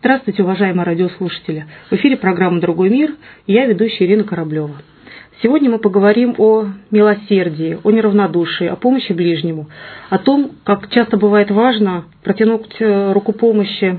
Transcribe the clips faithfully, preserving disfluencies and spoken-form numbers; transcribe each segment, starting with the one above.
Здравствуйте, уважаемые радиослушатели! В эфире программа «Другой мир» и я, ведущая Ирина Кораблева. Сегодня мы поговорим о милосердии, о неравнодушии, о помощи ближнему, о том, как часто бывает важно протянуть руку помощи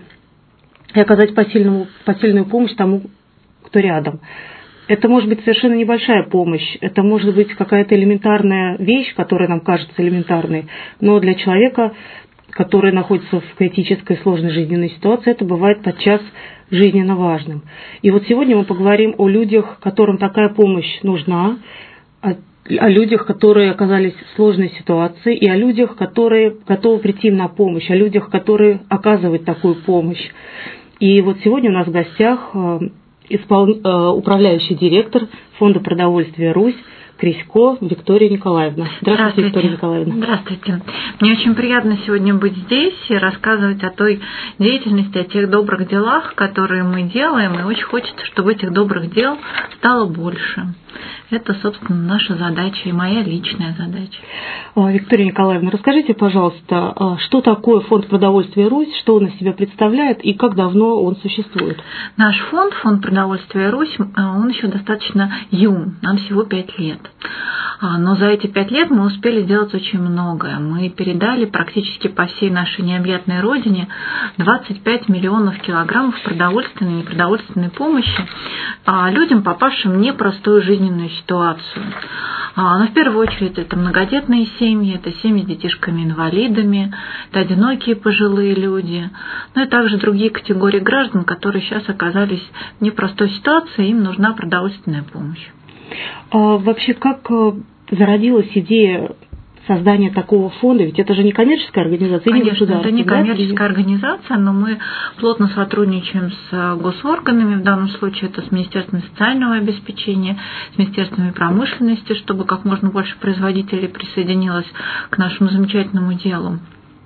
и оказать посильную, посильную помощь тому, кто рядом. Это может быть совершенно небольшая помощь, это может быть какая-то элементарная вещь, которая нам кажется элементарной, но для человека, который находится в критической сложной жизненной ситуации, это бывает подчас жизненно важным. И вот сегодня мы поговорим о людях, которым такая помощь нужна, о, о людях, которые оказались в сложной ситуации, и о людях, которые готовы прийти им на помощь, о людях, которые оказывают такую помощь. И вот сегодня у нас в гостях испол... управляющий директор Фонда продовольствия «Русь» Крисько Виктория Николаевна. Здравствуйте, Здравствуйте, Виктория Николаевна. Здравствуйте. Мне очень приятно сегодня быть здесь и рассказывать о той деятельности, о тех добрых делах, которые мы делаем, и очень хочется, чтобы этих добрых дел стало больше. Это, собственно, наша задача и моя личная задача. Виктория Николаевна, расскажите, пожалуйста, что такое Фонд продовольствия «Русь», что он из себя представляет и как давно он существует? Наш фонд, Фонд продовольствия «Русь», он еще достаточно юн, нам всего пять лет. Но за эти пять лет мы успели сделать очень многое. Мы передали практически по всей нашей необъятной родине двадцать пять миллионов килограммов продовольственной и непродовольственной помощи людям, попавшим в непростую жизненную ситуацию. Но в первую очередь это многодетные семьи, это семьи с детишками-инвалидами, это одинокие пожилые люди, ну и также другие категории граждан, которые сейчас оказались в непростой ситуации, им нужна продовольственная помощь. А вообще, как зародилась идея создания такого фонда? Ведь это же не коммерческая организация, Конечно, не это не коммерческая да? организация, но мы плотно сотрудничаем с госорганами, в данном случае это с Министерством социального обеспечения, с Министерством промышленности, чтобы как можно больше производителей присоединилось к нашему замечательному делу.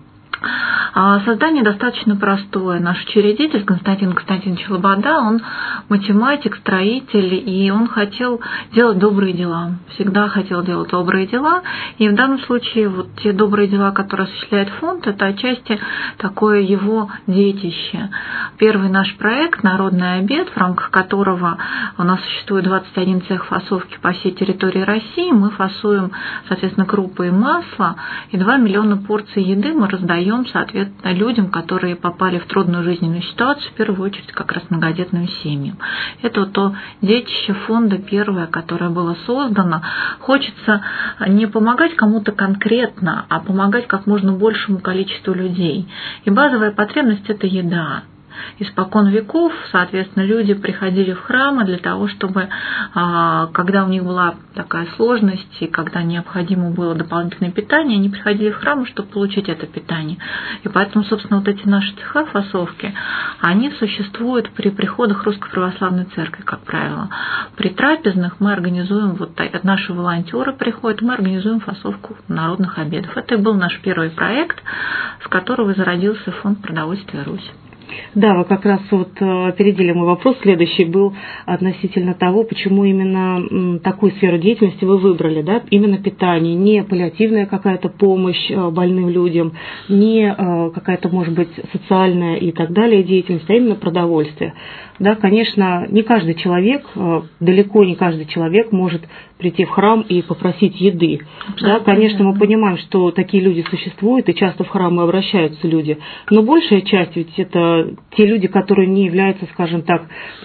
Создание достаточно простое. Наш учредитель Константин Константинович Лобода, он математик, строитель, и он хотел делать добрые дела. Всегда хотел делать добрые дела. И в данном случае вот те добрые дела, которые осуществляет фонд, это отчасти такое его детище. Первый наш проект «Народный обед», в рамках которого у нас существует двадцать один цех фасовки по всей территории России. Мы фасуем, соответственно, крупы и масло, и два миллиона порций еды мы раздаем, соответственно, людям, которые попали в трудную жизненную ситуацию, в первую очередь как раз многодетным семьям. Это вот то детище фонда первое, которое было создано. Хочется не помогать кому-то конкретно, а помогать как можно большему количеству людей. И базовая потребность – это еда. Испокон веков, соответственно, люди приходили в храмы для того, чтобы, когда у них была такая сложность и когда необходимо было дополнительное питание, они приходили в храмы, чтобы получить это питание. И поэтому, собственно, вот эти наши цеха фасовки, они существуют при приходах Русской Православной Церкви, как правило. При трапезных мы организуем, вот наши волонтеры приходят, мы организуем фасовку народных обедов. Это и был наш первый проект, с которого зародился Фонд продовольствия «Русь». Да, вы как раз вот опередили мой вопрос. Следующий был относительно того, почему именно такую сферу деятельности вы выбрали, да, именно питание, не паллиативная какая-то помощь больным людям, не какая-то, может быть, социальная и так далее деятельность, а именно продовольствие. Да, конечно, не каждый человек, далеко не каждый человек может прийти в храм и попросить еды. Да, конечно, мы понимаем, что такие люди существуют, и часто в храмы обращаются люди. Но большая часть ведь это те люди, которые не являются, скажем так,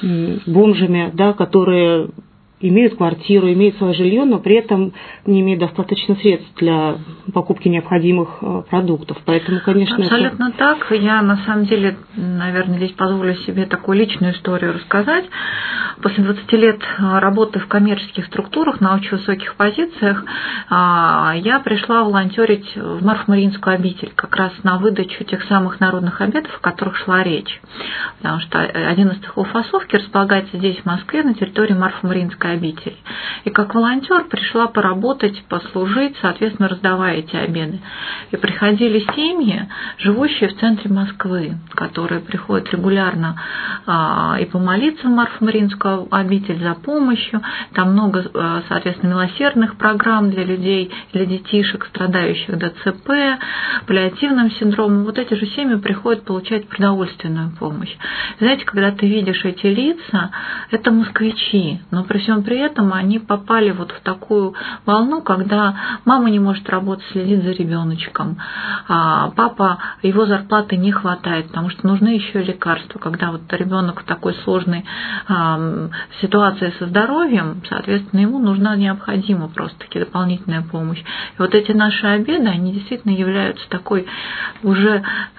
бомжами, да, которые имеют квартиру, имеют свое жилье, но при этом не имеют достаточно средств для покупки необходимых продуктов. Поэтому, конечно, абсолютно это... так. Я, на самом деле, наверное, здесь позволю себе такую личную историю рассказать. После двадцати лет работы в коммерческих структурах на очень высоких позициях я пришла волонтерить в Марфо-Мариинскую обитель, как раз на выдачу тех самых народных обедов, о которых шла речь. Потому что один из цехов фасовки располагается здесь, в Москве, на территории Марфо-Мариинской детской обители. И как волонтер пришла поработать, послужить, соответственно, раздавая эти обеды. И приходили семьи, живущие в центре Москвы, которые приходят регулярно а, и помолиться в Марфо-Мариинскую обитель за помощью. Там много, соответственно, милосердных программ для людей, для детишек, страдающих ДЦП, паллиативным синдромом. Вот эти же семьи приходят получать продовольственную помощь. Знаете, когда ты видишь эти лица, это москвичи, но при всем при этом они попали вот в такую волну, когда мама не может работать, следить за ребеночком, а папа, его зарплаты не хватает, потому что нужны еще лекарства. Когда вот ребенок в такой сложной а, ситуации со здоровьем, соответственно, ему нужна необходима просто-таки дополнительная помощь. И вот эти наши обеды, они действительно являются такой уже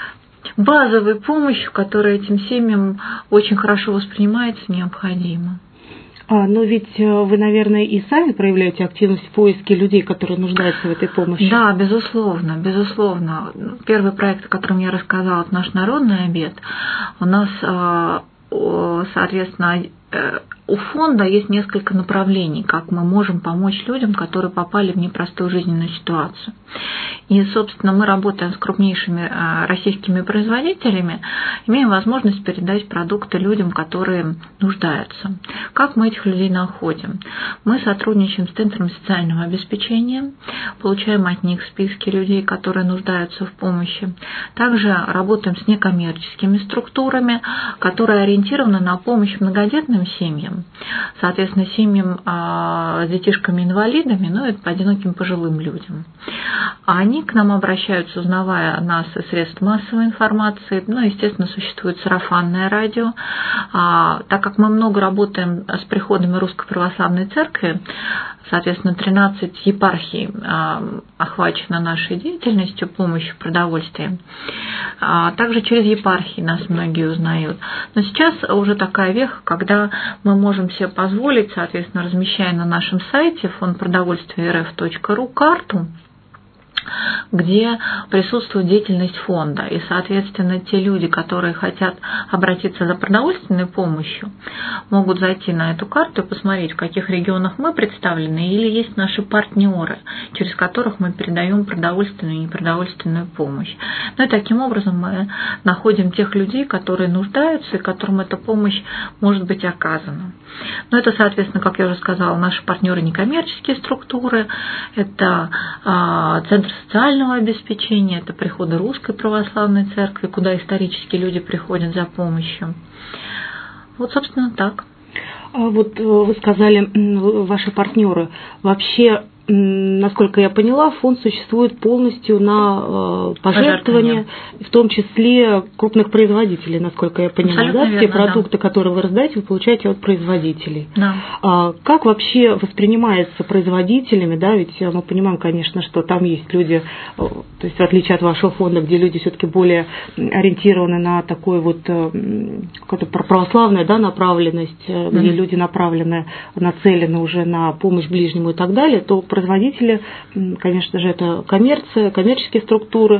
базовой помощью, которая этим семьям очень хорошо воспринимается, необходима. А, но ведь вы, наверное, и сами проявляете активность в поиске людей, которые нуждаются в этой помощи. Да, безусловно, безусловно. Первый проект, о котором я рассказала, это наш народный обед. У нас, соответственно, у фонда есть несколько направлений, как мы можем помочь людям, которые попали в непростую жизненную ситуацию. И, собственно, мы работаем с крупнейшими российскими производителями, имеем возможность передать продукты людям, которые нуждаются. Как мы этих людей находим? Мы сотрудничаем с Центром социального обеспечения, получаем от них списки людей, которые нуждаются в помощи. Также работаем с некоммерческими структурами, которые ориентированы на помощь многодетным семьям, соответственно, семьям с детишками-инвалидами, ну и одиноким пожилым людям. Они к нам обращаются, узнавая нас из средств массовой информации. Ну, естественно, существует сарафанное радио. А, так как мы много работаем с приходами Русской Православной Церкви, соответственно, тринадцать епархий а, охвачено нашей деятельностью, помощью, продовольствием. А, также через епархии нас многие узнают. Но сейчас уже такая веха, когда мы можем себе позволить, соответственно, размещая на нашем сайте фонд продовольствия эр эф точка ру карту, где присутствует деятельность фонда. И, соответственно, те люди, которые хотят обратиться за продовольственной помощью, могут зайти на эту карту и посмотреть, в каких регионах мы представлены, или есть наши партнеры, через которых мы передаем продовольственную и непродовольственную помощь. Ну и таким образом мы находим тех людей, которые нуждаются и которым эта помощь может быть оказана. Но это, соответственно, как я уже сказала, наши партнеры некоммерческие структуры, это Центр социального обеспечения, это приходы Русской Православной Церкви, куда исторически люди приходят за помощью. Вот, собственно, так. Вот вы сказали, ваши партнеры. Вообще, насколько я поняла, фонд существует полностью на пожертвования, в том числе крупных производителей, насколько я поняла. Да? Верно, те продукты, да. которые вы раздаете, вы получаете от производителей. Да. А как вообще воспринимается производителями? Да? Ведь мы понимаем, конечно, что там есть люди, то есть в отличие от вашего фонда, где люди все-таки более ориентированы на такой вот какую-то православную, да, направленность, mm-hmm. где люди направлены, нацелены уже на помощь ближнему и так далее, то производители, конечно же, это коммерция, коммерческие структуры,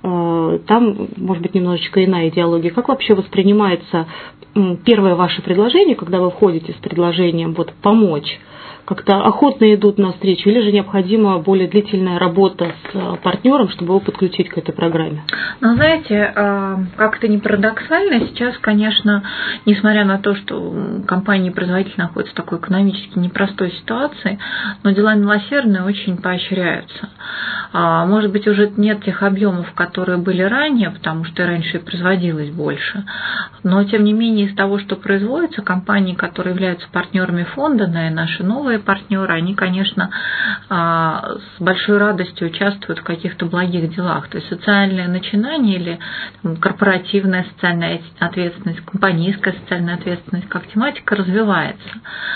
там, может быть, немножечко иная идеология. Как вообще воспринимается первое ваше предложение, когда вы входите с предложением вот, помочь? Как-то охотно идут навстречу, или же необходима более длительная работа с партнером, чтобы его подключить к этой программе? Ну, знаете, как это ни парадоксально, сейчас, конечно, несмотря на то, что компании-производители находятся в такой экономически непростой ситуации, но дела милосердные очень поощряются. Может быть, уже нет тех объемов, которые были ранее, потому что раньше и производилось больше, но, тем не менее, из того, что производится, компании, которые являются партнерами фонда, да, и наши новые партнеры, они, конечно, с большой радостью участвуют в каких-то благих делах. То есть социальное начинание или корпоративная социальная ответственность, компанейская социальная ответственность как тематика развивается.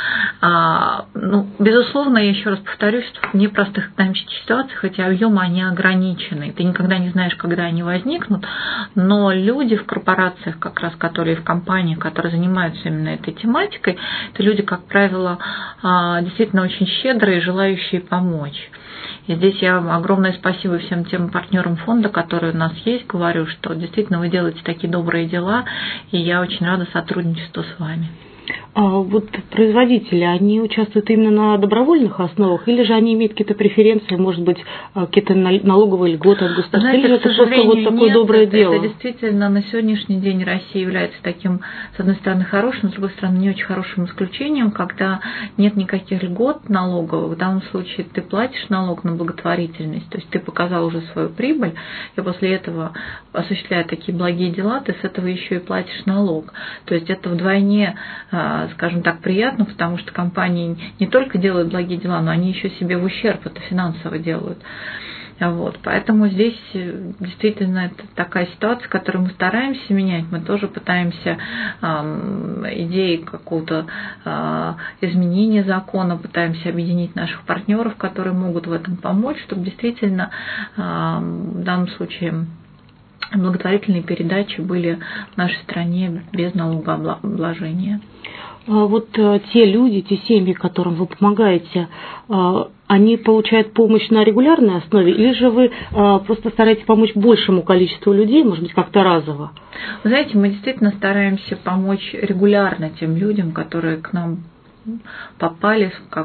Ну, безусловно, я еще раз повторюсь, что в непростых экономических ситуациях эти объемы, они ограничены. Ты никогда не знаешь, когда они возникнут, но люди в корпорациях, как раз которые в компаниях, которые занимаются именно этой тематикой, это люди, как правило, действительно очень щедрые, желающие помочь. И здесь я огромное спасибо всем тем партнерам фонда, которые у нас есть, говорю, что действительно вы делаете такие добрые дела, и я очень рада сотрудничеству с вами. А вот производители, они участвуют именно на добровольных основах, или же они имеют какие-то преференции, может быть, какие-то налоговые льготы от государства? Знаете, или же это просто вот такое нет, доброе это, дело? Это действительно на сегодняшний день Россия является таким, с одной стороны, хорошим, с другой стороны, не очень хорошим исключением, когда нет никаких льгот налоговых. В данном случае ты платишь налог на благотворительность, то есть ты показал уже свою прибыль, и после этого, осуществляя такие благие дела, ты с этого еще и платишь налог. То есть это вдвойне, скажем так, приятно, потому что компании не только делают благие дела, но они еще себе в ущерб это финансово делают. Вот, поэтому здесь действительно это такая ситуация, которую мы стараемся менять. Мы тоже пытаемся э, идеи какого-то э, изменения закона, пытаемся объединить наших партнеров, которые могут в этом помочь, чтобы действительно э, в данном случае благотворительные передачи были в нашей стране без налогообложения. Вот те люди, те семьи, которым вы помогаете, они получают помощь на регулярной основе, или же вы просто стараетесь помочь большему количеству людей, может быть, как-то разово? Вы знаете, мы действительно стараемся помочь регулярно тем людям, которые к нам попали, как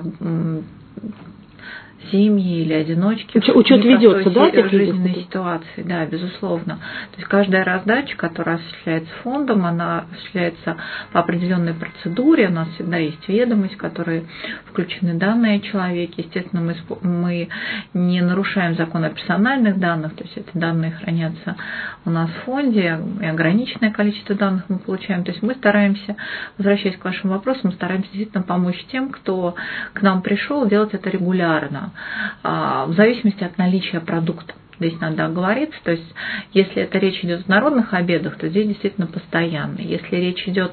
семьи или одиночки. Учет ведется, да, в жизненной ситуации, да, безусловно. То есть каждая раздача, которая осуществляется фондом, она осуществляется по определенной процедуре. У нас всегда есть ведомость, в которой включены данные о человеке. Естественно, мы, мы не нарушаем закон о персональных данных, то есть эти данные хранятся у нас в фонде, и ограниченное количество данных мы получаем. То есть мы стараемся, возвращаясь к вашему вопросу, мы стараемся действительно помочь тем, кто к нам пришел, делать это регулярно, в зависимости от наличия продукта. Здесь надо оговориться, то есть если это речь идет о народных обедах, то здесь действительно постоянно. Если речь идет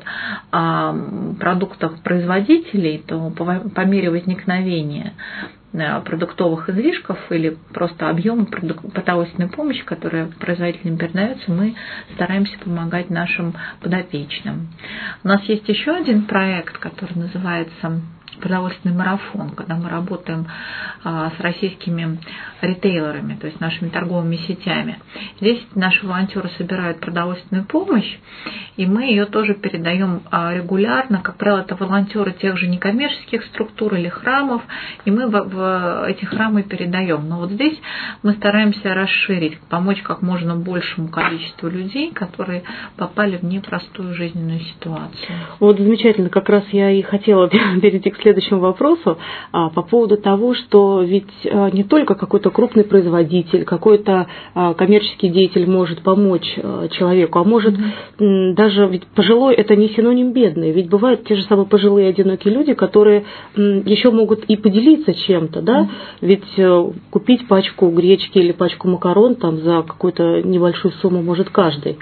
о продуктах производителей, то по, по мере возникновения продуктовых излишков или просто объема продовольственной помощи, которая производителям передается, мы стараемся помогать нашим подопечным. У нас есть еще один проект, который называется продовольственный марафон, когда мы работаем а, с российскими ритейлерами, то есть нашими торговыми сетями. Здесь наши волонтеры собирают продовольственную помощь, и мы ее тоже передаем а, регулярно. Как правило, это волонтеры тех же некоммерческих структур или храмов, и мы в, в эти храмы передаем. Но вот здесь мы стараемся расширить, помочь как можно большему количеству людей, которые попали в непростую жизненную ситуацию. Вот замечательно, как раз я и хотела перейти к следующему вопросу а, по поводу того, что ведь а, не только какой-то крупный производитель, какой-то а, коммерческий деятель может помочь а, человеку, а может mm-hmm. м, даже, ведь пожилой это не синоним бедный, ведь бывают те же самые пожилые одинокие люди, которые м, еще могут и поделиться чем-то, да, mm-hmm. ведь а, купить пачку гречки или пачку макарон там за какую-то небольшую сумму может каждый,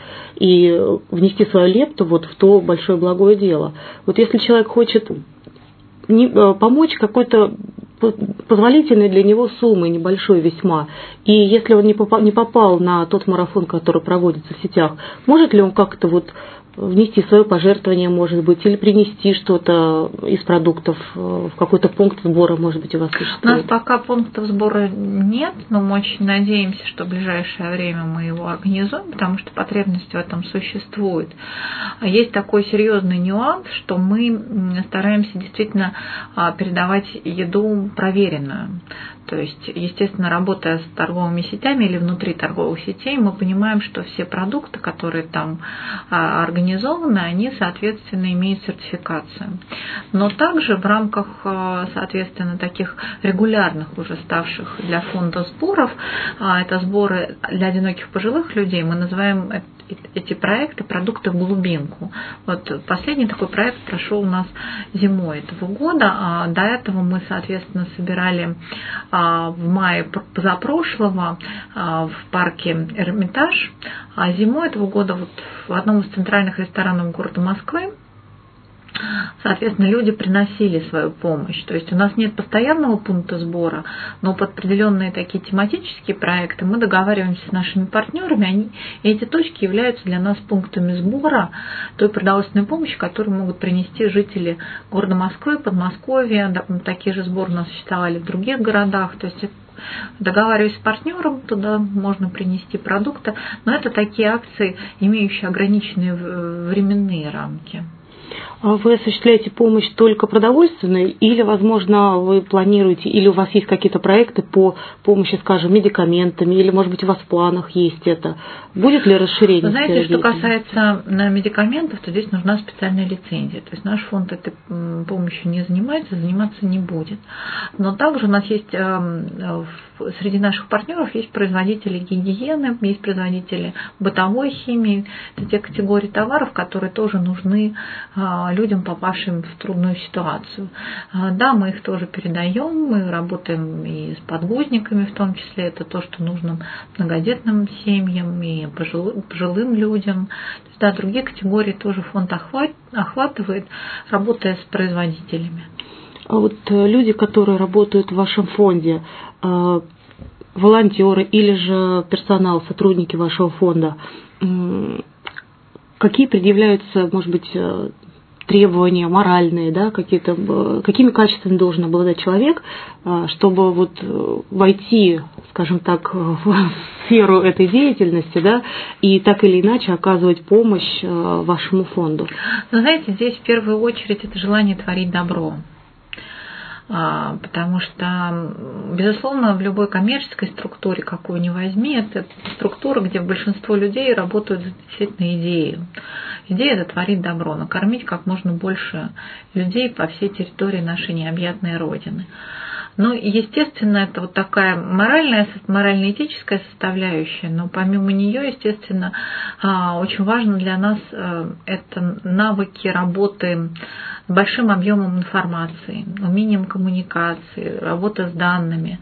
и внести свою лепту вот в то большое благое дело. Вот если человек хочет Не, помочь какой-то позволительной для него суммой, небольшой весьма. И если он не попал, не попал на тот марафон, который проводится в сетях, может ли он как-то вот внести свое пожертвование, может быть, или принести что-то из продуктов в какой-то пункт сбора, может быть, у вас существует? У нас пока пунктов сбора нет, но мы очень надеемся, что в ближайшее время мы его организуем, потому что потребность в этом существует. Есть такой серьезный нюанс, что мы стараемся действительно передавать еду проверенную. То есть, естественно, работая с торговыми сетями или внутри торговых сетей, мы понимаем, что все продукты, которые там организованы, они, соответственно, имеют сертификацию. Но также в рамках, соответственно, таких регулярных уже ставших для фонда сборов, это сборы для одиноких пожилых людей, мы называем эти проекты «Продукты в глубинку». Вот последний такой проект прошел у нас зимой этого года. А до этого мы, соответственно, собирали в мае позапрошлого в парке Эрмитаж. А зимой этого года вот в одном из центральных ресторанов города Москвы, соответственно, люди приносили свою помощь. То есть у нас нет постоянного пункта сбора, но под определенные такие тематические проекты мы договариваемся с нашими партнерами, они, и эти точки являются для нас пунктами сбора той продовольственной помощи, которую могут принести жители города Москвы, Подмосковья. Такие же сборы у нас существовали в других городах. То есть договариваясь с партнером, туда можно принести продукты, но это такие акции, имеющие ограниченные временные рамки. А вы осуществляете помощь только продовольственную или, возможно, вы планируете, или у вас есть какие-то проекты по помощи, скажем, медикаментами, или, может быть, у вас в планах есть это? Будет ли расширение? Вы знаете, что касается медикаментов, то здесь нужна специальная лицензия. То есть наш фонд этой помощью не занимается, заниматься не будет. Но также у нас есть среди наших партнеров есть производители гигиены, есть производители бытовой химии. Это те категории товаров, которые тоже нужны людям, попавшим в трудную ситуацию. Да, мы их тоже передаем, мы работаем и с подгузниками, в том числе это то, что нужно многодетным семьям и пожилым, пожилым людям. То есть, да, другие категории тоже фонд охватывает, работая с производителями. А вот люди, которые работают в вашем фонде, волонтеры или же персонал, сотрудники вашего фонда, какие предъявляются, может быть, требования моральные, да, какие-то, какими качествами должен обладать человек, чтобы вот войти, скажем так, в сферу этой деятельности, да, и так или иначе оказывать помощь вашему фонду? Ну, знаете, здесь в первую очередь это желание творить добро. Потому что, безусловно, в любой коммерческой структуре, какую ни возьми, это структура, где большинство людей работают за действительно идею. Идея – это творить добро, накормить как можно больше людей по всей территории нашей необъятной Родины. Ну, естественно, это вот такая моральная, морально-этическая составляющая, но помимо нее, естественно, очень важно для нас это навыки работы с большим объемом информации, умением коммуникации, работа с данными.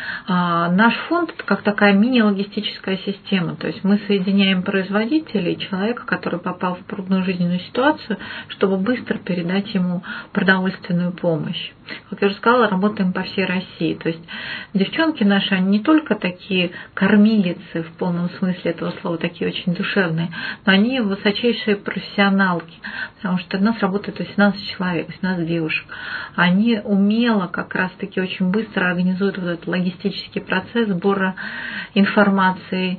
Наш фонд – это как такая мини-логистическая система, то есть мы соединяем производителей и человека, который попал в трудную жизненную ситуацию, чтобы быстро передать ему продовольственную помощь. Как я уже сказала, работаем по всей России. То есть девчонки наши, они не только такие кормилицы в полном смысле этого слова, такие очень душевные, но они высочайшие профессионалки, потому что у нас работает восемнадцать человек, восемнадцать девушек. Они умело, как раз-таки очень быстро организуют вот этот логистический процесс сбора информации,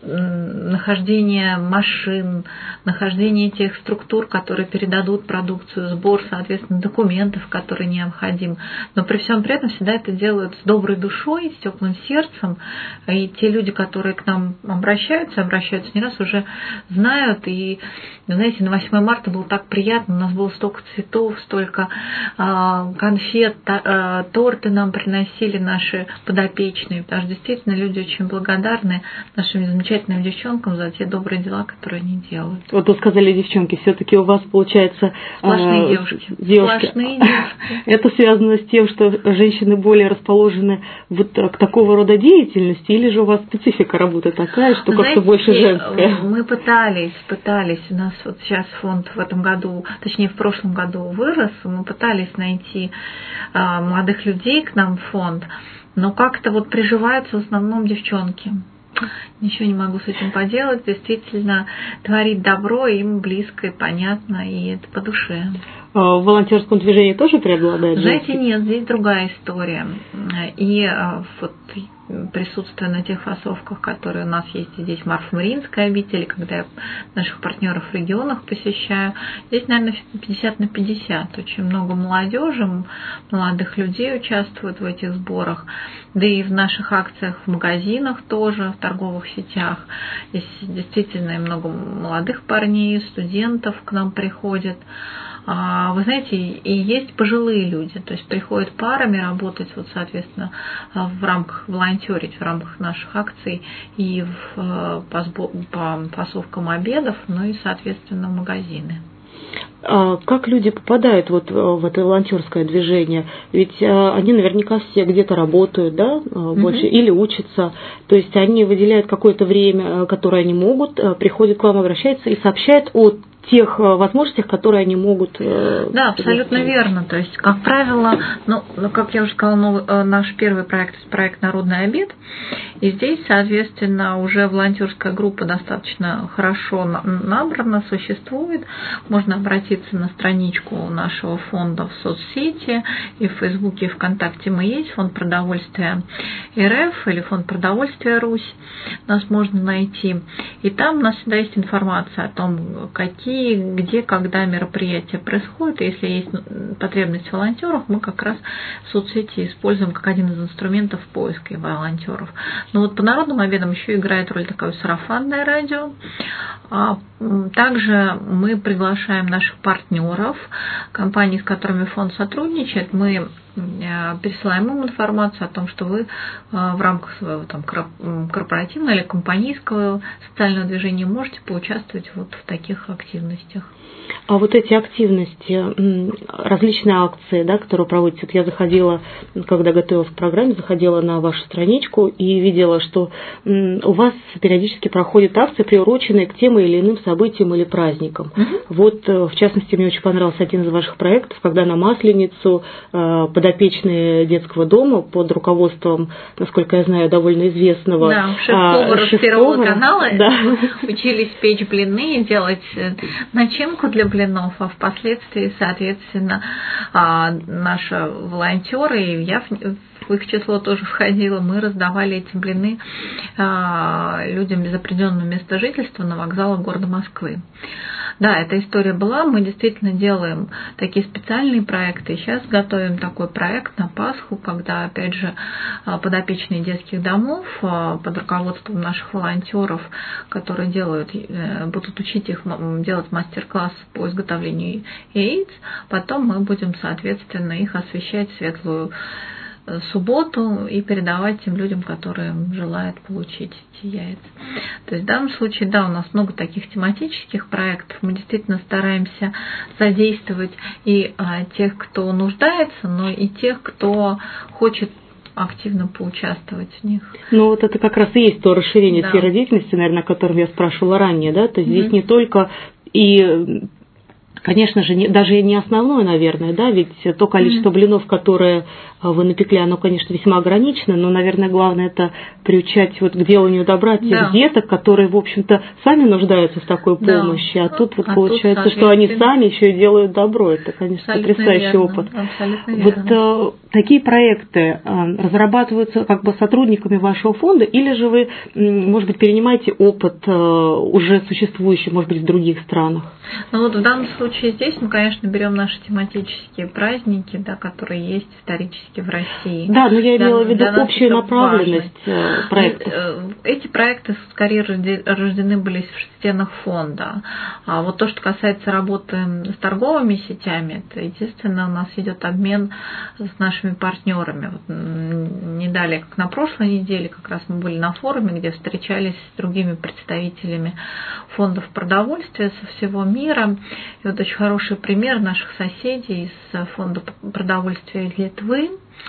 нахождение машин, нахождение тех структур, которые передадут продукцию, сбор, соответственно, документов, которые необходимы. Но при всем при этом всегда это делают с доброй душой, с теплым сердцем. И те люди, которые к нам обращаются, обращаются не раз, уже знают. И, знаете, на восьмое марта было так приятно, у нас было столько цветов, столько конфет, торты нам приносили наши подопечные, потому что действительно люди очень благодарны нашим замечательным девчонкам за те добрые дела, которые они делают. Вот вы сказали, девчонки, все-таки у вас получается сплошные э, девушки. девушки. Сплошные девушки. Это связано с тем, что женщины более расположены вот к такого рода деятельности, или же у вас специфика работы такая, что Знаете, как-то больше женская? Мы пытались, пытались, у нас вот сейчас фонд в этом году, точнее в прошлом году вырос, мы пытались найти э, молодых людей к нам в фонд, но как-то вот приживаются в основном девчонки. Ничего не могу с этим поделать. Действительно, творить добро им близко и понятно, и это по душе. В волонтерском движении тоже преобладает? Знаете, нет, здесь другая история. И вот присутствие на тех фасовках, которые у нас есть здесь, в Марфо-Мариинской обители, когда я наших партнеров в регионах посещаю, здесь, наверное, пятьдесят на пятьдесят. Очень много молодежи, молодых людей участвуют в этих сборах. Да и в наших акциях в магазинах тоже, в торговых сетях. Здесь действительно много молодых парней, студентов к нам приходят. Вы знаете, и есть пожилые люди, то есть приходят парами работать, вот, соответственно, в рамках волонтерить, в рамках наших акций и в, по, сбор, по фасовкам обедов, ну и, соответственно, в магазины. А как люди попадают вот в это волонтерское движение? Ведь они наверняка все где-то работают, да, больше, mm-hmm. или учатся. То есть они выделяют какое-то время, которое они могут, приходят к вам, обращаются и сообщают о тех возможностях, которые они могут... Да, абсолютно верно. То есть, как правило, ну, как я уже сказала, новый, наш первый проект – проект «Народный обед». И здесь, соответственно, уже волонтерская группа достаточно хорошо набрана, существует. Можно обратиться на страничку нашего фонда в соцсети, и в Фейсбуке, и ВКонтакте мы есть, фонд продовольствия РФ или фонд продовольствия Русь. Нас можно найти. И там у нас всегда есть информация о том, какие России, где, когда мероприятие происходит. Если есть потребность в волонтерах, мы как раз соцсети используем как один из инструментов поиска волонтеров. Но вот по народным обедам еще играет роль такое сарафанное радио. Также мы приглашаем наших партнеров, компаний, с которыми фонд сотрудничает. Мы пересылаем им информацию о том, что вы в рамках своего там, корпоративного или компанейского социального движения можете поучаствовать вот в таких активностях. А вот эти активности, различные акции, да, которые проводятся, вот я заходила, когда готовилась к программе, заходила на вашу страничку и видела, что у вас периодически проходят акции, приуроченные к тем или иным событиям или праздникам. Mm-hmm. Вот, в частности, мне очень понравился один из ваших проектов, когда на Масленицу подопечные детского дома под руководством, насколько я знаю, довольно известного да, шеф-повара шеф-повара с Первого канала, да. учились печь блины и делать начинку для блинов, а впоследствии, соответственно, наши волонтеры, и я в их число тоже входила, мы раздавали эти блины людям без определенного места жительства на вокзалах города Москвы. Да, эта история была, мы действительно делаем такие специальные проекты. Сейчас готовим такой проект на Пасху, когда, опять же, подопечные детских домов под руководством наших волонтеров, которые делают, будут учить их делать мастер-класс по изготовлению яиц, потом мы будем, соответственно, их освещать в светлую субботу и передавать тем людям, которые желают получить эти яйца. То есть в данном случае, да, у нас много таких тематических проектов. Мы действительно стараемся задействовать и а, тех, кто нуждается, но и тех, кто хочет активно поучаствовать в них. Ну, вот это как раз и есть то расширение да. сферы деятельности, наверное, о котором я спрашивала ранее, да, то есть mm-hmm. здесь не только и... Конечно же, не, даже не основное, наверное, да, ведь то количество mm-hmm. блинов, которые вы напекли, оно, конечно, весьма ограничено, но, наверное, главное это приучать вот к деланию добра тех да. деток, которые, в общем-то, сами нуждаются в такой помощи, да. а тут вот а получается, тут, что они сами еще и делают добро. Это, конечно, абсолютно потрясающий верно. опыт. Абсолютно вот верно. э, такие проекты э, разрабатываются как бы сотрудниками вашего фонда, или же вы, может быть, перенимаете опыт э, уже существующий, может быть, в других странах? Ну вот в данном случае здесь мы, конечно, берем наши тематические праздники, да, которые есть исторически в России. Да, но я имела в виду общую направленность важно. проектов. Эти проекты скорее рождены были в стенах фонда. А вот то, что касается работы с торговыми сетями, это, естественно, у нас идет обмен с нашими партнерами. Вот не далее, как на прошлой неделе, как раз мы были на форуме, где встречались с другими представителями фондов продовольствия со всего мира. И вот очень хороший пример наших соседей из фонда продовольствия из Литвы.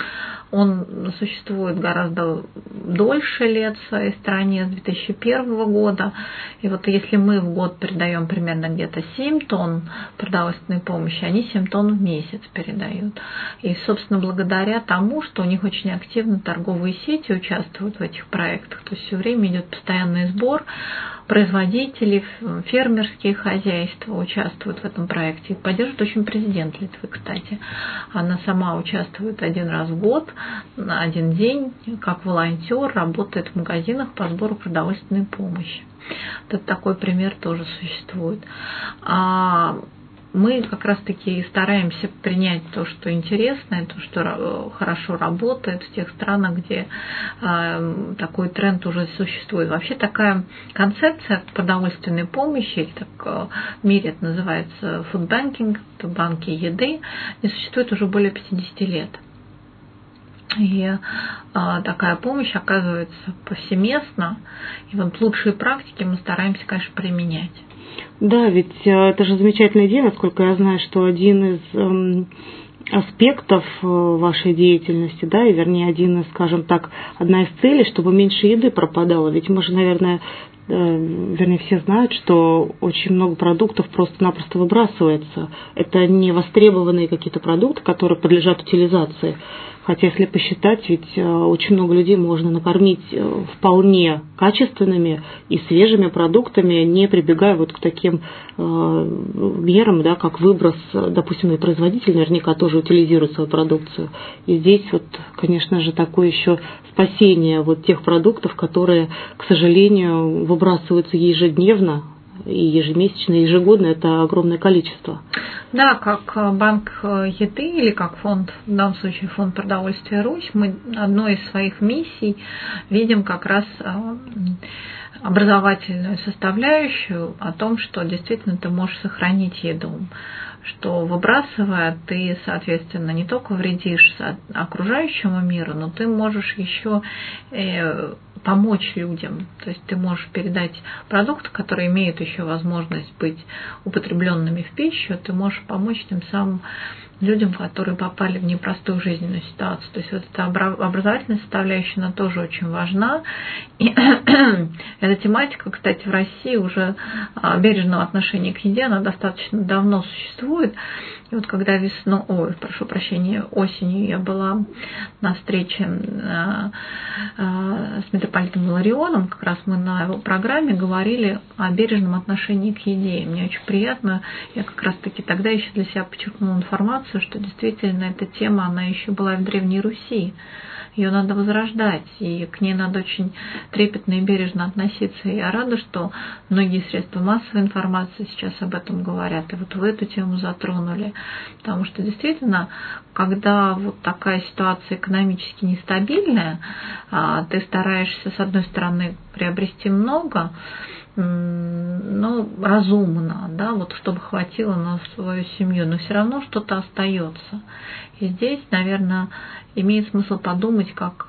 Он существует гораздо дольше лет в своей стране, с две тысячи первого года. И вот если мы в год передаем примерно где-то семь тонн продовольственной помощи, они семь тонн в месяц передают. И, собственно, благодаря тому, что у них очень активно торговые сети участвуют в этих проектах, то есть все время идет постоянный сбор, производители, фермерские хозяйства участвуют в этом проекте. И поддерживает очень президент Литвы, кстати. Она сама участвует один раз в год, на один день, как волонтер, работает в магазинах по сбору продовольственной помощи. Вот такой пример тоже существует. А мы как раз-таки стараемся принять то, что интересно, то, что хорошо работает в тех странах, где э, такой тренд уже существует. Вообще такая концепция продовольственной помощи, так, в мире это называется фудбанкинг, это банки еды, не существует уже более пятидесяти лет. И э, такая помощь оказывается повсеместно, и вот лучшие практики мы стараемся, конечно, применять. Да, ведь это же замечательная идея, насколько я знаю, что один из эм, аспектов вашей деятельности, да, и вернее один из, скажем так, одна из целей, чтобы меньше еды пропадало. Ведь мы же, наверное, э, вернее, все знают, что очень много продуктов просто-напросто выбрасывается. Это не востребованные какие-то продукты, которые подлежат утилизации. Хотя, если посчитать, ведь очень много людей можно накормить вполне качественными и свежими продуктами, не прибегая вот к таким мерам, да, как выброс. Допустим, и производитель наверняка тоже утилизирует свою продукцию. И здесь, вот, конечно же, такое еще спасение вот тех продуктов, которые, к сожалению, выбрасываются ежедневно. и ежемесячно, и ежегодно это огромное количество. Да, как банк еды или как фонд, в данном случае фонд продовольствия Русь, мы одной из своих миссий видим как раз образовательную составляющую о том, что действительно ты можешь сохранить еду, что выбрасывая, ты, соответственно, не только вредишь окружающему миру, но ты можешь еще помочь людям. То есть ты можешь передать продукты, которые имеют еще возможность быть употребленными в пищу, ты можешь помочь тем самым людям, которые попали в непростую жизненную ситуацию. То есть вот эта образовательная составляющая, она тоже очень важна. И эта тематика, кстати, в России уже бережного отношения к еде, она достаточно давно существует. И вот когда весной, ой, прошу прощения, осенью я была на встрече с митрополитом Иларионом, как раз мы на его программе говорили о бережном отношении к еде. И мне очень приятно, я как раз таки тогда еще для себя подчеркнула информацию, что действительно эта тема, она еще была в Древней Руси. Ее надо возрождать, и к ней надо очень трепетно и бережно относиться. И я рада, что многие средства массовой информации сейчас об этом говорят, и вот вы эту тему затронули. Потому что действительно, когда вот такая ситуация экономически нестабильная, ты стараешься, с одной стороны, приобрести много, ну, разумно, да, вот чтобы хватило на свою семью, но все равно что-то остается. И здесь, наверное, имеет смысл подумать, как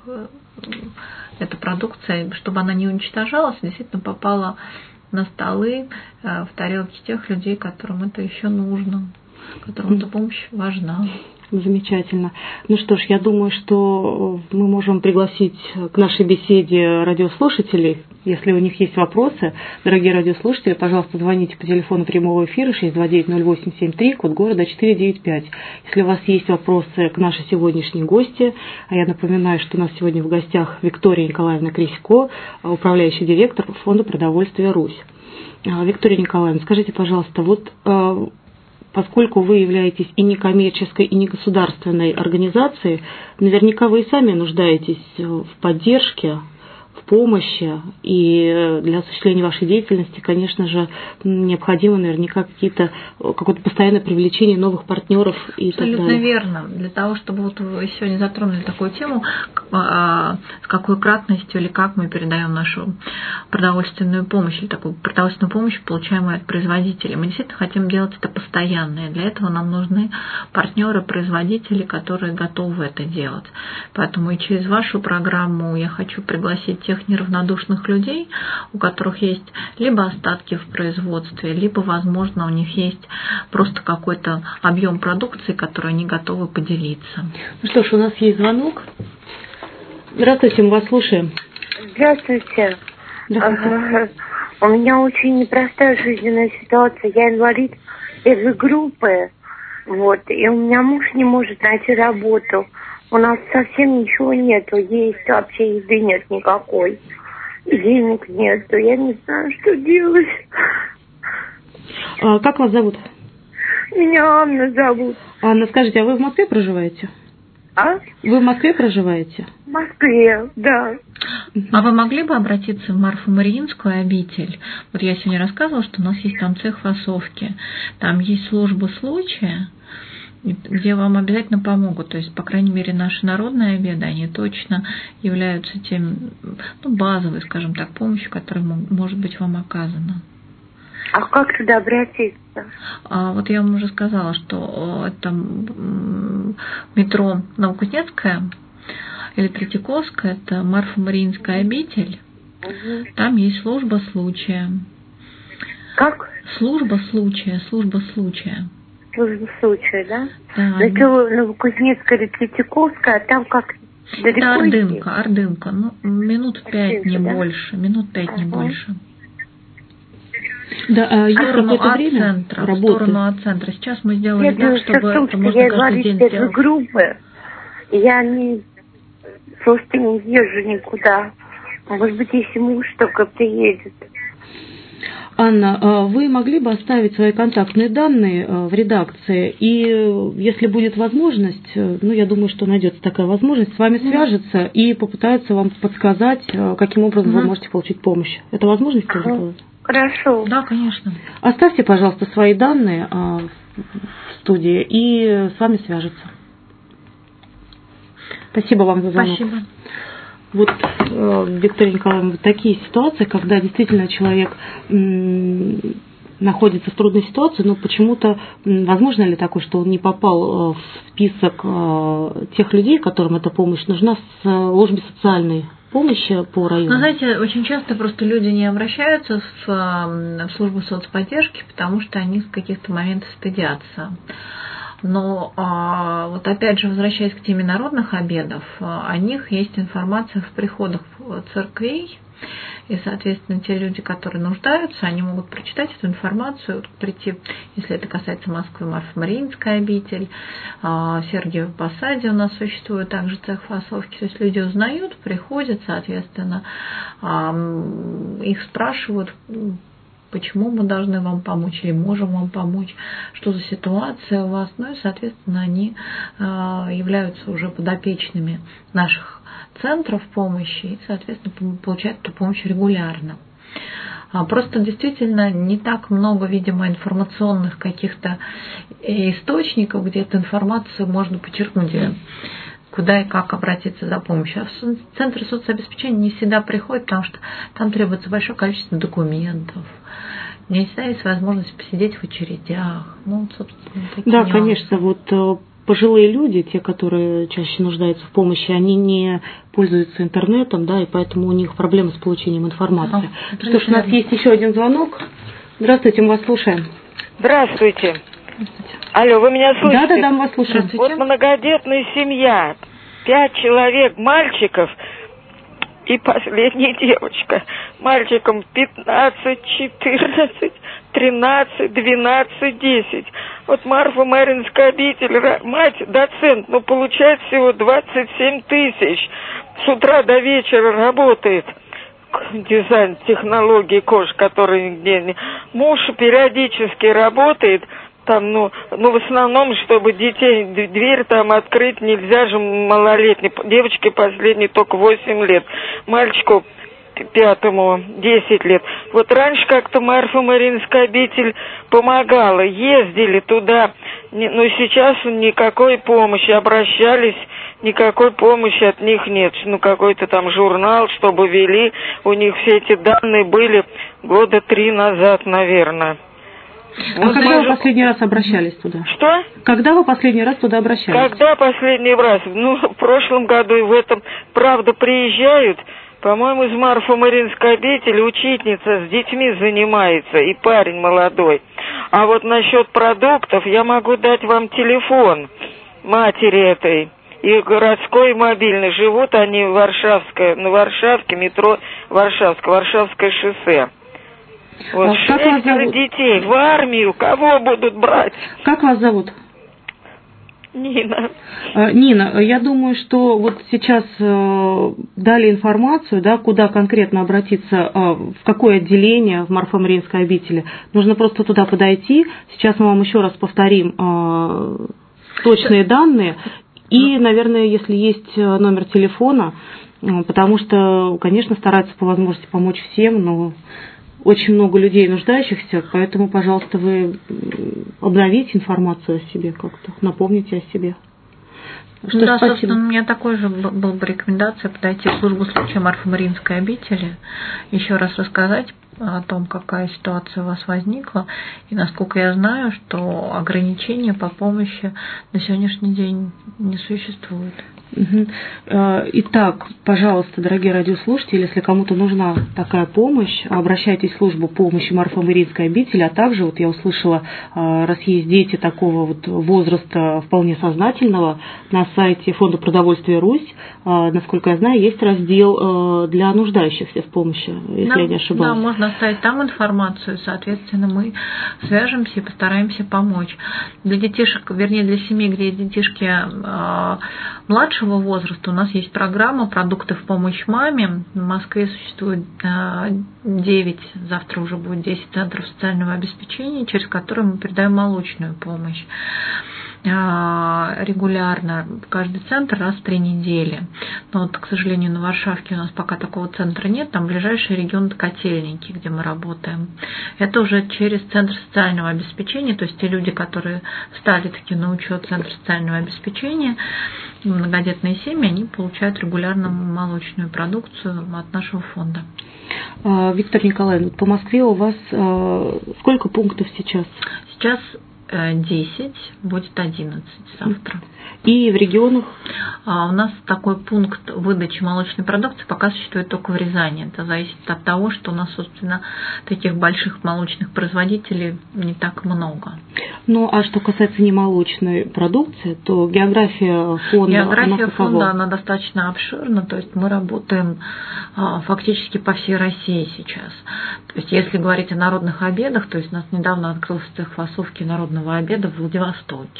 эта продукция, чтобы она не уничтожалась, действительно попала на столы, в тарелки тех людей, которым это еще нужно, которым эта помощь важна. Замечательно. Ну что ж, я думаю, что мы можем пригласить к нашей беседе радиослушателей. Если у них есть вопросы, дорогие радиослушатели, пожалуйста, звоните по телефону прямого эфира шесть два девять ноль восемь семь три, код города четыре девять пять. Если у вас есть вопросы к нашей сегодняшней гости, а я напоминаю, что у нас сегодня в гостях Виктория Николаевна Крисько, управляющий директор Фонда продовольствия Русь. Виктория Николаевна, скажите, пожалуйста, вот поскольку вы являетесь и некоммерческой, и негосударственной организацией, наверняка вы и сами нуждаетесь в поддержке, в помощи, и для осуществления вашей деятельности, конечно же, необходимо наверняка какие-то, какое-то постоянное привлечение новых партнеров и так далее. Абсолютно верно. Для того, чтобы вот вы сегодня затронули такую тему, с какой кратностью или как мы передаем нашу продовольственную помощь, или такую продовольственную помощь, получаемую от производителей. Мы действительно хотим делать это постоянно, и для этого нам нужны партнеры, производители, которые готовы это делать. Поэтому и через вашу программу я хочу пригласить тех неравнодушных людей, у которых есть либо остатки в производстве, либо, возможно, у них есть просто какой-то объем продукции, который они готовы поделиться. Ну что ж, у нас есть звонок. Здравствуйте, мы вас слушаем. Здравствуйте. Здравствуйте. У меня очень непростая жизненная ситуация. Я инвалид первой группы, вот, и у меня муж не может найти работу. У нас совсем ничего нету, есть вообще еды нет никакой, денег нету, я не знаю, что делать. А как вас зовут? Меня Анна зовут. Анна, скажите, а вы в Москве проживаете? А? Вы в Москве проживаете? В Москве, да. А вы могли бы обратиться в Марфу-Мариинскую обитель? Вот я сегодня рассказывала, что у нас есть там цех фасовки, там есть служба случая, где вам обязательно помогут. То есть, по крайней мере, наши народные обеды, они точно являются тем, ну, базовой, скажем так, помощью, которая может быть вам оказана. А как туда обратиться? А вот я вам уже сказала, что это метро Новокузнецкая или Третьяковская, это Марфа-Мариинская обитель. Угу. Там есть служба случая. Как? Служба случая, служба случая. Служба случая, да? Да. Это Новокузнецкая или Третьяковская, а там как далеко? Это Ордынка, Ордынка. Ну, минут пять, Ордынка, не да? больше. Минут пять, ага. не больше. Да, а в сторону А-центра. В сторону А-центра. Сейчас мы сделали я так, чтобы том, это можно я каждый день сделать. Группы, я не, просто не езжу никуда. Может быть, если муж только приедет. Анна, вы могли бы оставить свои контактные данные в редакции, и если будет возможность, ну, я думаю, что найдется такая возможность, с вами свяжется и попытается вам подсказать, каким образом mm-hmm. вы можете получить помощь. Это возможно ага. сделать? Хорошо. Да, конечно. Оставьте, пожалуйста, свои данные в студии, и с вами свяжутся. Спасибо вам за звонок. Спасибо. Вот, Виктория Николаевна, вот такие ситуации, когда действительно человек находится в трудной ситуации, но почему-то, возможно ли такое, что он не попал в список тех людей, которым эта помощь нужна, в службе социальной помощи по району? Ну, знаете, очень часто просто люди не обращаются в, в службу соцподдержки, потому что они в каких-то моментах стыдятся. Но а, вот опять же, возвращаясь к теме народных обедов, о них есть информация в приходах церквей, и, соответственно, те люди, которые нуждаются, они могут прочитать эту информацию, прийти, если это касается Москвы, Марфа-Мариинская обитель, Сергиев Посаде у нас существует также цех фасовки, то есть люди узнают, приходят, соответственно, их спрашивают, почему мы должны вам помочь или можем вам помочь, что за ситуация у вас, ну и, соответственно, они являются уже подопечными наших центров помощи и, соответственно, получают эту помощь регулярно. Просто действительно не так много, видимо, информационных каких-то источников, где эту информацию можно подчеркнуть, куда и как обратиться за помощью. А в центры соцобеспечения не всегда приходят, потому что там требуется большое количество документов. Не всегда есть возможность посидеть в очередях. Ну, собственно, такие Да, нюансы. конечно, вот пожилые люди, те, которые чаще нуждаются в помощи, они не пользуются интернетом, да, и поэтому у них проблемы с получением информации. А, Что ж, у нас есть еще один звонок. Здравствуйте, мы вас слушаем. Здравствуйте. Здравствуйте. Алло, вы меня слышите? Да, да, да, мы вас слушаем. Вот многодетная семья, пять человек, мальчиков и последняя девочка. Мальчикам пятнадцать, четырнадцать, тринадцать, двенадцать, десять. Вот Марфа-Мариинская обитель, мать доцент, но получает всего двадцать семь тысяч. С утра до вечера работает. Дизайн, технологии кож, который нигде. Муж периодически работает. Там, ну, ну, в основном, чтобы детей, дверь там открыть нельзя же малолетней. Девочке последней только восемь лет. Мальчику пятому десять лет. Вот раньше как-то Марфа-Мариинская обитель помогала. Ездили туда. Но сейчас никакой помощи. Обращались, никакой помощи от них нет. Ну, какой-то там журнал, чтобы вели. У них все эти данные были года три назад, наверное. А вот когда может... вы последний раз обращались туда? Что? Когда вы последний раз туда обращались? Когда последний раз? Ну, в прошлом году и в этом, правда, приезжают, по-моему, из Марфа-Мариинской обители учительница с детьми занимается, и парень молодой. А вот насчет продуктов я могу дать вам телефон матери этой. И городской, и мобильный. Живут они в Варшавской, на Варшавке, метро Варшавское, Варшавское шоссе. Вот а шестеро детей в армию, кого будут брать? Как вас зовут? Нина. Нина, я думаю, что вот сейчас дали информацию, да, куда конкретно обратиться, в какое отделение в Марфа-Мариинской обители. Нужно просто туда подойти. Сейчас мы вам еще раз повторим точные данные. И, наверное, если есть номер телефона, потому что, конечно, стараются по возможности помочь всем, но очень много людей нуждающихся, поэтому, пожалуйста, вы обновите информацию о себе как-то, напомните о себе. Что да, спасибо. Собственно, у меня такой же была бы рекомендация подойти в службу случая Марфа-Мариинской обители, еще раз рассказать о том, какая ситуация у вас возникла, и насколько я знаю, что ограничения по помощи на сегодняшний день не существует. Итак, пожалуйста, дорогие радиослушатели, если кому-то нужна такая помощь, обращайтесь в службу помощи Марфа-Мариинской обители, а также, вот я услышала, раз есть дети такого вот возраста вполне сознательного, на сайте Фонда продовольствия Русь, насколько я знаю, есть раздел для нуждающихся в помощи, если да, я не ошибаюсь. Да, можно оставить там информацию, соответственно, мы свяжемся и постараемся помочь. Для детишек, вернее, для семей, где детишки младшего возраста, у нас есть программа «Продукты в помощь маме». В Москве существует девять, завтра уже будет десять центров социального обеспечения, через которые мы передаем молочную помощь. регулярно, каждый центр раз в три недели. Но вот, к сожалению, на Варшавке у нас пока такого центра нет, там ближайший регион – Котельники, где мы работаем. Это уже через Центр социального обеспечения, то есть те люди, которые встали таки на учет Центра социального обеспечения, многодетные семьи, они получают регулярно молочную продукцию от нашего фонда. Виктор Николаевич, по Москве у вас сколько пунктов сейчас? Сейчас десять, будет одиннадцать завтра. И в регионах? А у нас такой пункт выдачи молочной продукции пока существует только в Рязани. Это зависит от того, что у нас, собственно, таких больших молочных производителей не так много. Ну, а что касается немолочной продукции, то география фонда... География фонда, она достаточно обширна, то есть мы работаем а, фактически по всей России сейчас. То есть если говорить о народных обедах, то есть у нас недавно открылся цех фасовки народного обеда в Владивостоке.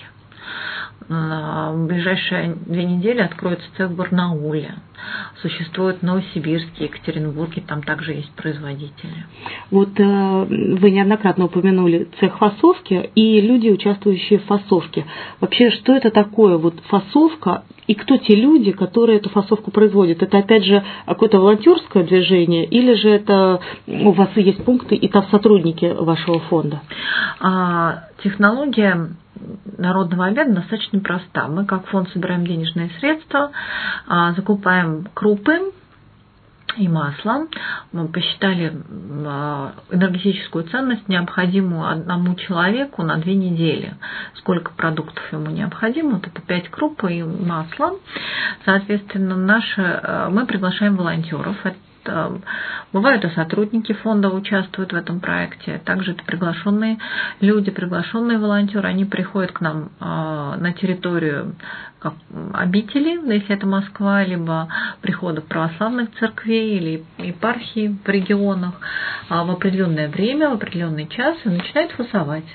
В ближайшие две недели откроется цех в Барнауле. Существует в Новосибирске, Екатеринбурге, там также есть производители. Вот вы неоднократно упомянули цех фасовки и люди, участвующие в фасовке. Вообще, что это такое вот фасовка и кто те люди, которые эту фасовку производят? Это опять же какое-то волонтерское движение или же это у вас есть пункты и там сотрудники вашего фонда? А, технология народного обеда достаточно проста. Мы как фонд собираем денежные средства, закупаем крупы и масло. Мы посчитали энергетическую ценность, необходимую одному человеку на две недели. Сколько продуктов ему необходимо? Вот это пять круп и масло. Соответственно, наши, мы приглашаем волонтеров. Бывают и сотрудники фонда участвуют в этом проекте, также это приглашенные люди, приглашенные волонтеры, они приходят к нам на территорию как обители, если это Москва, либо приходов православных церквей или епархий в регионах в определенное время, в определенный час и начинают фасовать.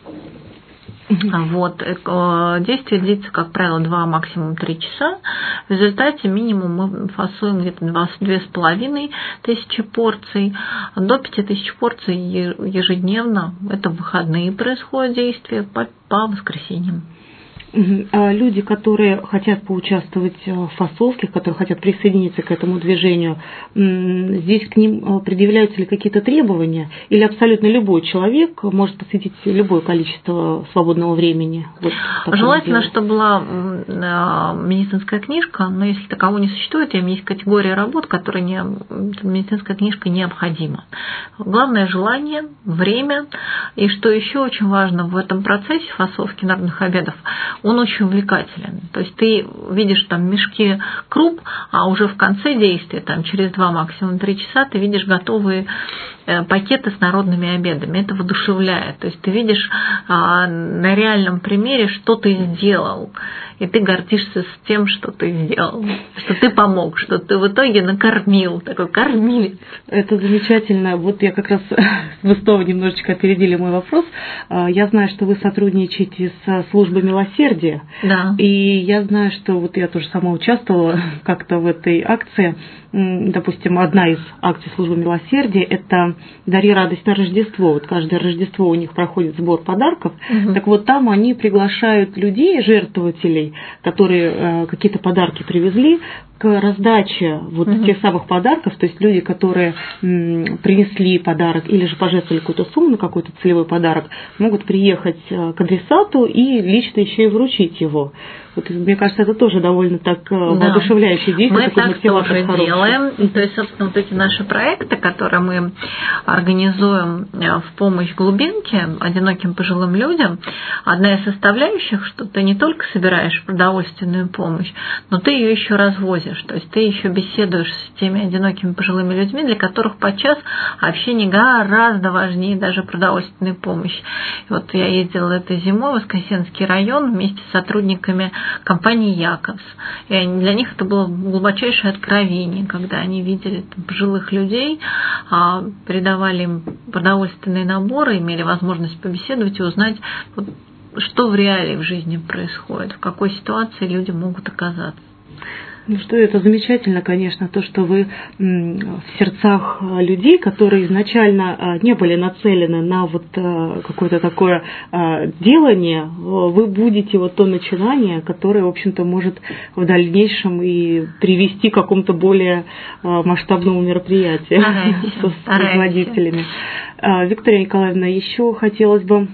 Вот. Действие длится, как правило, два, максимум три часа. В результате минимум мы фасуем где-то две с половиной тысячи порций, до пяти тысяч порций ежедневно. Это в выходные происходит действие по, по воскресеньям. Люди, которые хотят поучаствовать в фасовке, которые хотят присоединиться к этому движению, здесь к ним предъявляются ли какие-то требования? Или абсолютно любой человек может посвятить любое количество свободного времени? Вот желательно, делу. Чтобы была медицинская книжка, но если такового не существует, есть категория работ, которой не, медицинская книжка необходима. Главное желание, время, и что еще очень важно в этом процессе фасовки народных обедов, он очень увлекателен. То есть ты видишь там мешки круп, а уже в конце действия, там, через два, максимум три часа, ты видишь готовые пакеты с народными обедами. Это воодушевляет. То есть ты видишь а, на реальном примере, что ты сделал. И ты гордишься с тем, что ты сделал. Что ты помог, что ты в итоге накормил. Такой кормилец. Это замечательно. Вот я как раз вы снова немножечко опередили мой вопрос. Я знаю, что вы сотрудничаете со службой милосердия. Да. И я знаю, что вот я тоже сама участвовала как-то в этой акции. Допустим, одна из акций службы милосердия – это «Дари радость на Рождество». Вот каждое Рождество у них проходит сбор подарков. Угу. Так вот там они приглашают людей, жертвователей, которые э, какие-то подарки привезли, к раздаче вот угу. тех самых подарков. То есть люди, которые м, принесли подарок или же пожертвовали какую-то сумму на какой-то целевой подарок, могут приехать к адресату и лично еще и вручить его. Вот, мне кажется, это тоже довольно так да. воодушевляющее действие. Мы так тоже делаем. То есть, собственно, вот эти наши проекты, которые мы организуем в помощь глубинке, одиноким пожилым людям, одна из составляющих, что ты не только собираешь продовольственную помощь, но ты ее еще развозишь. То есть ты еще беседуешь с теми одинокими пожилыми людьми, для которых подчас общение гораздо важнее даже продовольственной помощи. И вот я ездила этой зимой в Воскресенский район вместе с сотрудниками компании «Якобс». И для них это было глубочайшее откровение, когда они видели пожилых людей, передавали им продовольственные наборы, имели возможность побеседовать и узнать, что в реалии в жизни происходит, в какой ситуации люди могут оказаться. Ну что, это замечательно, конечно, то, что вы в сердцах людей, которые изначально не были нацелены на вот какое-то такое делание, вы будете вот то начинание, которое, в общем-то, может в дальнейшем и привести к какому-то более масштабному мероприятию с производителями. Виктория Николаевна, еще хотелось бы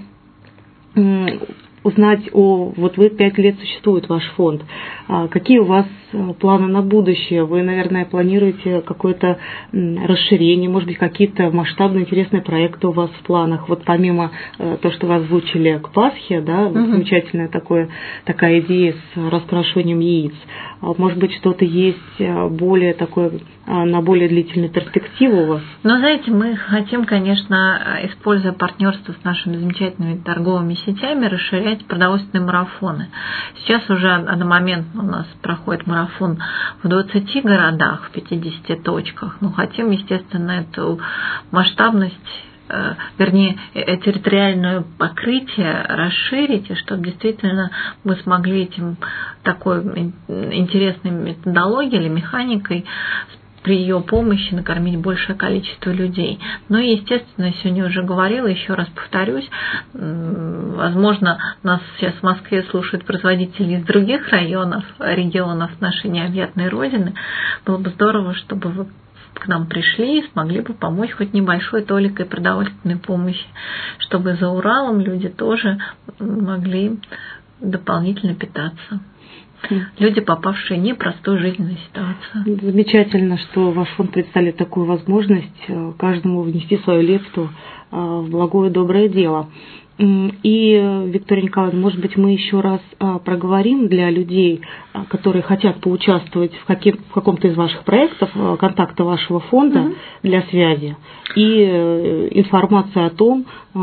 узнать о... Вот вы пять лет существует ваш фонд. Какие у вас планы на будущее? Вы, наверное, планируете какое-то расширение, может быть, какие-то масштабные интересные проекты у вас в планах? Вот помимо того, что вы озвучили к Пасхе, да, вот угу. замечательная такое, такая идея с расспрашиванием яиц. Может быть, что-то есть более такое, на более длительную перспективу у вас? Ну, знаете, мы хотим, конечно, используя партнерство с нашими замечательными торговыми сетями, расширять продовольственные марафоны. Сейчас уже одномоментно у нас проходит марафон в двадцати городах, в пятидесяти точках. Ну, хотим, естественно, эту масштабность, вернее, территориальное покрытие расширить, и чтобы действительно мы смогли этим такой интересной методологией или механикой при ее помощи накормить большее количество людей. Ну и, естественно, я сегодня уже говорила, еще раз повторюсь, возможно, нас сейчас в Москве слушают производители из других районов, регионов нашей необъятной Родины. Было бы здорово, чтобы вы к нам пришли и смогли бы помочь хоть небольшой толикой продовольственной помощи, чтобы за Уралом люди тоже могли дополнительно питаться. Люди, попавшие в непростую жизненную ситуацию. Замечательно, что ваш фонд представляет такую возможность каждому внести свою лепту в благое доброе дело. И, Виктория Николаевна, может быть, мы еще раз проговорим для людей, которые хотят поучаствовать в, каким, в каком-то из ваших проектов, контакты вашего фонда угу. для связи и информация о том,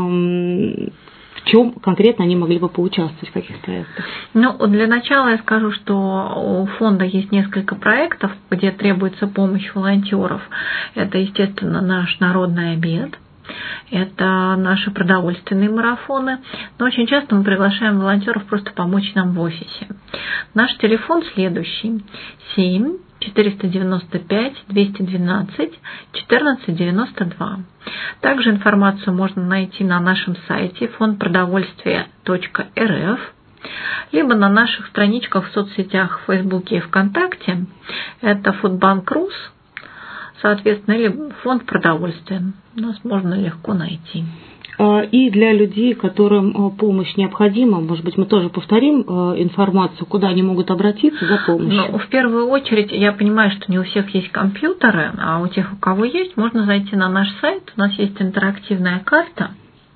в чем конкретно они могли бы поучаствовать, в каких проектах? Ну, для начала я скажу, что у фонда есть несколько проектов, где требуется помощь волонтеров. Это, естественно, наш народный обед. Это наши продовольственные марафоны. Но очень часто мы приглашаем волонтеров просто помочь нам в офисе. Наш телефон следующий: семь четыреста девяносто пять двести двенадцать четырнадцать девяносто два. Также информацию можно найти на нашем сайте фонд продовольствия точка эр эф, либо на наших страничках в соцсетях в Фейсбуке и ВКонтакте. Это Фудбанк РУС, соответственно, или фонд продовольствия. Нас можно легко найти. И для людей, которым помощь необходима, может быть, мы тоже повторим информацию, куда они могут обратиться за помощью? Ну, в первую очередь, я понимаю, что не у всех есть компьютеры, а у тех, у кого есть, можно зайти на наш сайт. У нас есть интерактивная карта,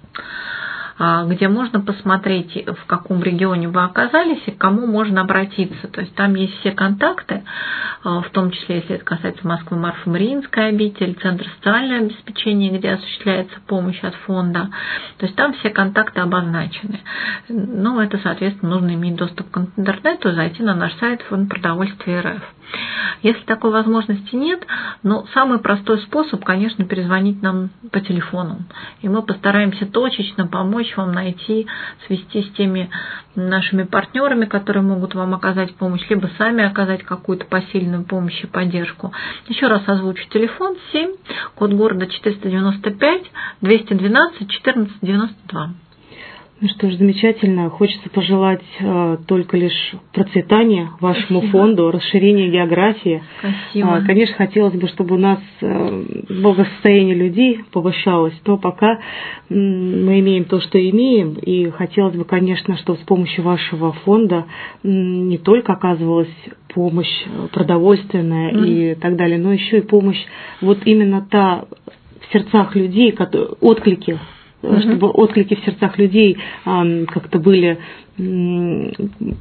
где можно посмотреть, в каком регионе вы оказались и к кому можно обратиться. То есть там есть все контакты, в том числе, если это касается Москвы, Марфа-Мариинской обители, Центр социального обеспечения, где осуществляется помощь от фонда. То есть там все контакты обозначены. Ну, это, соответственно, нужно иметь доступ к интернету, зайти на наш сайт фонд продовольствия эр эф. Если такой возможности нет, ну, самый простой способ, конечно, перезвонить нам по телефону. И мы постараемся точечно помочь вам найти, свести с теми нашими партнерами, которые могут вам оказать помощь, либо сами оказать какую-то посильную помощь и поддержку. Еще раз озвучу: телефон семь, код города четыреста девяносто пять двести двенадцать четырнадцать девяносто два. Ну что ж, замечательно. Хочется пожелать э, только лишь процветания вашему Спасибо. фонду, расширения географии. Спасибо. А, конечно, хотелось бы, чтобы у нас э, благосостояние людей повышалось, но пока э, мы имеем то, что имеем, и хотелось бы, конечно, чтобы с помощью вашего фонда э, не только оказывалась помощь продовольственная mm. и так далее, но еще и помощь вот именно та в сердцах людей, отклики, Mm-hmm. чтобы отклики в сердцах людей а, как-то были и,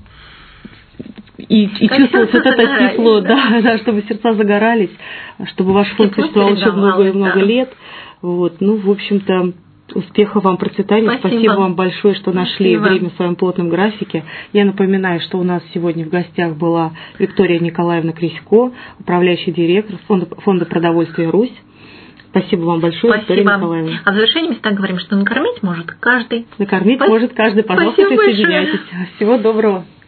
и чувствовалось вот это тепло, да, да, чтобы сердца загорались, чтобы ваш фонд существовал еще много и много да. лет. Вот, ну, в общем-то, успехов вам, процветания. Спасибо. Спасибо вам большое, что нашли Спасибо. время в своем плотном графике. Я напоминаю, что у нас сегодня в гостях была Виктория Николаевна Крисько, управляющий директор фонда, фонда продовольствия «Русь». Спасибо вам большое, Виктория Николаевна. А в завершении мы всегда говорим, что накормить может каждый. Накормить Спасибо. может каждый. Пожалуйста, присоединяйтесь. Всего доброго.